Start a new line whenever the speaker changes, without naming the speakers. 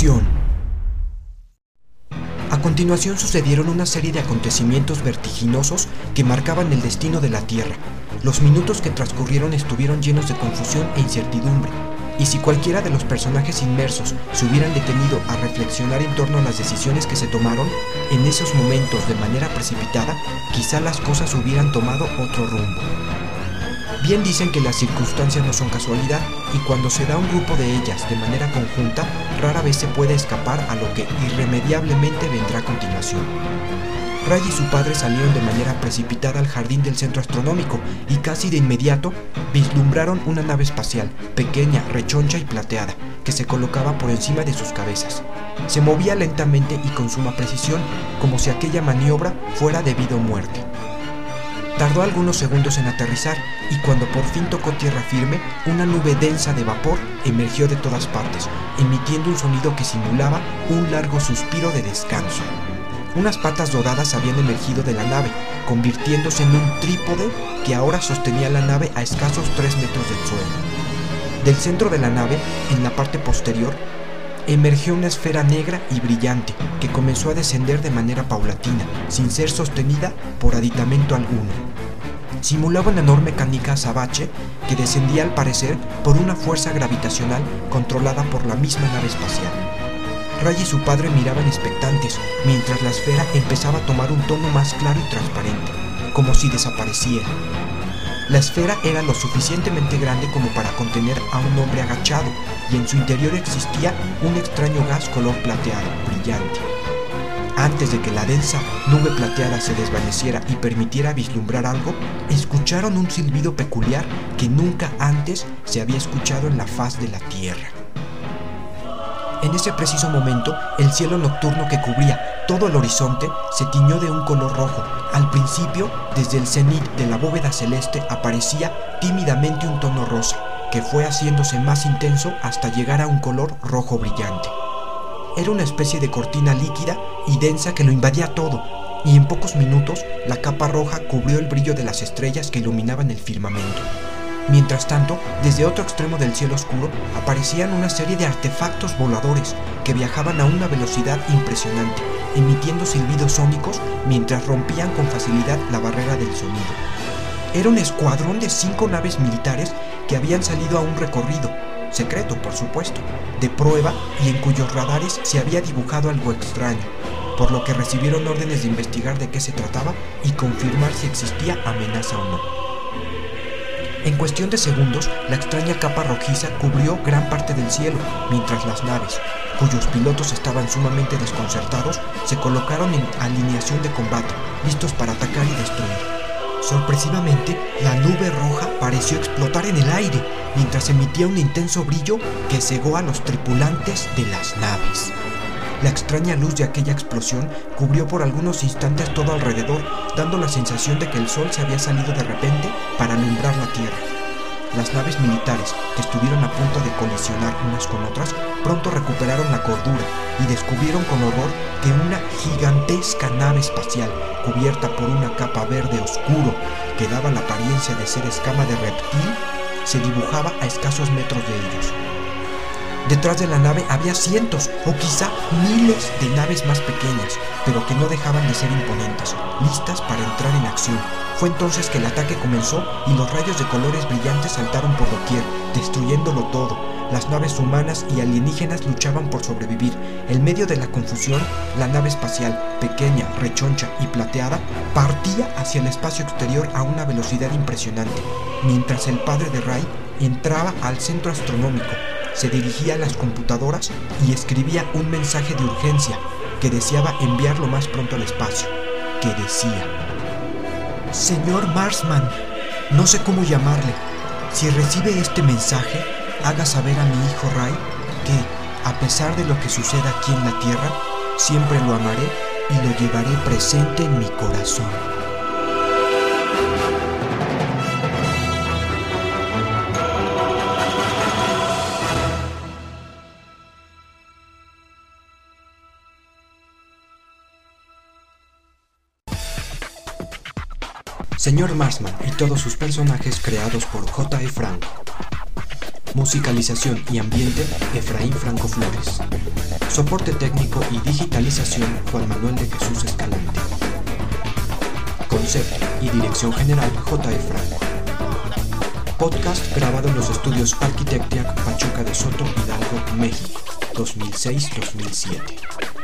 Acción. A continuación sucedieron una serie de acontecimientos vertiginosos que marcaban el destino de la Tierra. Los minutos que transcurrieron estuvieron llenos de confusión e incertidumbre, y si cualquiera de los personajes inmersos se hubieran detenido a reflexionar en torno a las decisiones que se tomaron, en esos momentos de manera precipitada, quizá las cosas hubieran tomado otro rumbo. Bien dicen que las circunstancias no son casualidad, y cuando se da un grupo de ellas de manera conjunta, rara vez se puede escapar a lo que irremediablemente vendrá a continuación. Ray y su padre salieron de manera precipitada al jardín del centro astronómico y casi de inmediato vislumbraron una nave espacial, pequeña, rechoncha y plateada, que se colocaba por encima de sus cabezas. Se movía lentamente y con suma precisión, como si aquella maniobra fuera de vida o muerte. Tardó algunos segundos en aterrizar y cuando por fin tocó tierra firme, una nube densa de vapor emergió de todas partes, emitiendo un sonido que simulaba un largo suspiro de descanso. Unas patas doradas habían emergido de la nave, convirtiéndose en un trípode que ahora sostenía la nave a escasos 3 metros del suelo. Del centro de la nave, en la parte posterior, emergió una esfera negra y brillante que comenzó a descender de manera paulatina, sin ser sostenida por aditamento alguno. Simulaba una enorme canica azabache que descendía al parecer por una fuerza gravitacional controlada por la misma nave espacial. Ray y su padre miraban expectantes, mientras la esfera empezaba a tomar un tono más claro y transparente, como si desapareciera. La esfera era lo suficientemente grande como para contener a un hombre agachado, y en su interior existía un extraño gas color plateado, brillante. Antes de que la densa nube plateada se desvaneciera y permitiera vislumbrar algo, escucharon un silbido peculiar que nunca antes se había escuchado en la faz de la Tierra. En ese preciso momento, el cielo nocturno que cubría todo el horizonte se tiñó de un color rojo. Al principio, desde el cenit de la bóveda celeste aparecía tímidamente un tono rosa, que fue haciéndose más intenso hasta llegar a un color rojo brillante. Era una especie de cortina líquida y densa que lo invadía todo, y en pocos minutos la capa roja cubrió el brillo de las estrellas que iluminaban el firmamento. Mientras tanto, desde otro extremo del cielo oscuro aparecían una serie de artefactos voladores que viajaban a una velocidad impresionante, emitiendo silbidos sónicos mientras rompían con facilidad la barrera del sonido. Era un escuadrón de 5 naves militares que habían salido a un recorrido, secreto por supuesto, de prueba y en cuyos radares se había dibujado algo extraño, por lo que recibieron órdenes de investigar de qué se trataba y confirmar si existía amenaza o no. En cuestión de segundos, la extraña capa rojiza cubrió gran parte del cielo, mientras las naves, cuyos pilotos estaban sumamente desconcertados, se colocaron en alineación de combate, listos para atacar y destruir. Sorpresivamente, la nube roja pareció explotar en el aire, mientras emitía un intenso brillo que cegó a los tripulantes de las naves. La extraña luz de aquella explosión cubrió por algunos instantes todo alrededor, dando la sensación de que el sol se había salido de repente para alumbrar la tierra. Las naves militares, que estuvieron a punto de colisionar unas con otras, pronto recuperaron la cordura y descubrieron con horror que una gigantesca nave espacial, cubierta por una capa verde oscuro que daba la apariencia de ser escama de reptil, se dibujaba a escasos metros de ellos. Detrás de la nave había cientos o quizá miles de naves más pequeñas, pero que no dejaban de ser imponentes, listas para entrar en acción. Fue entonces que el ataque comenzó y los rayos de colores brillantes saltaron por doquier, destruyéndolo todo. Las naves humanas y alienígenas luchaban por sobrevivir. En medio de la confusión, la nave espacial, pequeña, rechoncha y plateada, partía hacia el espacio exterior a una velocidad impresionante, mientras el padre de Ray entraba al centro astronómico. Se dirigía a las computadoras y escribía un mensaje de urgencia que deseaba enviar lo más pronto al espacio, que decía: Señor Marsman, no sé cómo llamarle. Si recibe este mensaje, haga saber a mi hijo Ray que, a pesar de lo que suceda aquí en la Tierra, siempre lo amaré y lo llevaré presente en mi corazón. Señor Marsman y todos sus personajes creados por J.E. Frank. Musicalización y ambiente, Efraín Franco Flores. Soporte técnico y digitalización, Juan Manuel de Jesús Escalante. Concepto y dirección general, J.E. Franco. Podcast grabado en los estudios Arquitectiac, Pachuca de Soto, Hidalgo, México, 2006-2007.